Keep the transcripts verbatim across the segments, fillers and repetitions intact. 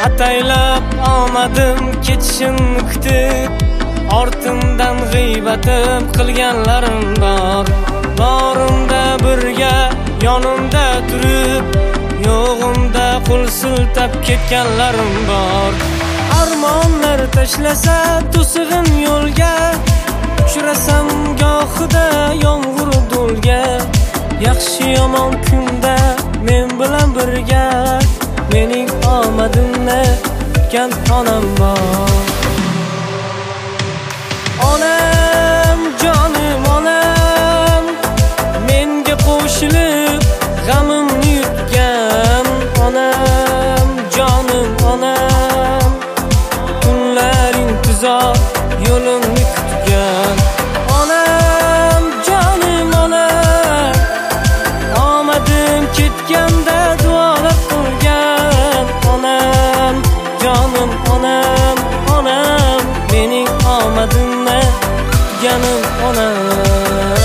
Ataylab omadim ketishini kutib, ortimdan g'iybatim qilganlarim bor. Borimda birga yonimda turib, yo'g'imda qo'l siltab ketganlarim bor. Armonlar tashlasa to'sig'in yo'lga, uchrasam gohida yomg'ir do'lga. Yaxshi yomon kunda men bilan birga, mening omadimni kutgan onam bor. Onam, jonim onam, menga qo'shilib g'amimni yutgan. Onam, jonim onam, kunlar intizor yo'limni kutgan. Onam, jonim onam, omadim ketganda duolar qilgan. Onam, jonim onam, onam, mening omadimni kutganim onam.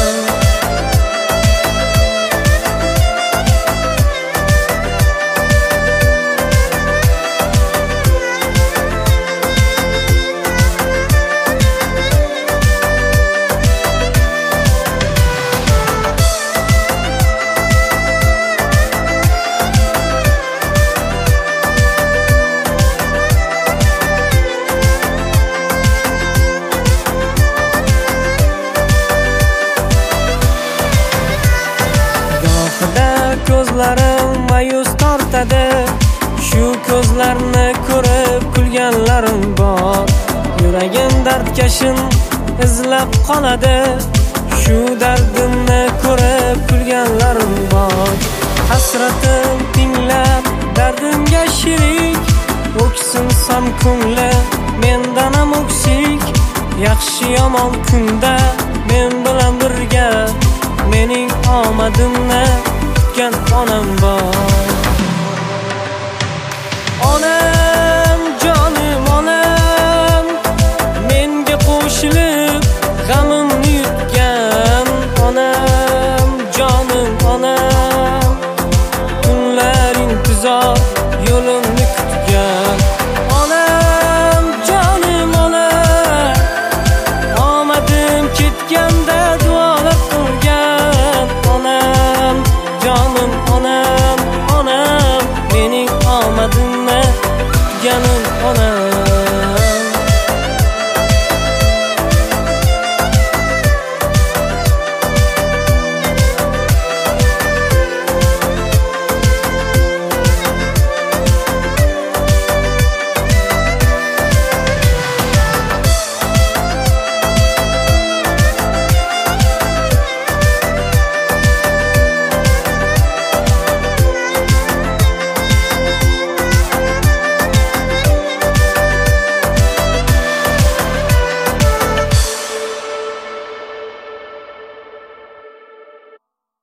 Ko'zlarim mayus tortadi, shu ko'zlarni ko'rib kulganlarim bor. Yuragim dardkashin izlab qoladi, shu dardimni ko'rib kulganlarim bor. Hasratim tinglab dardimga shirik, o'ksinsam ko'ngli mendan ham o'ksik. Yaxshi yomon kunda men bilan birga, mening omadimni kutgan onam bor. Onam, jonim onam, menga qo'shilib g'amimni yutgan. Onam, jonim onam, kunlar intizor yo'lim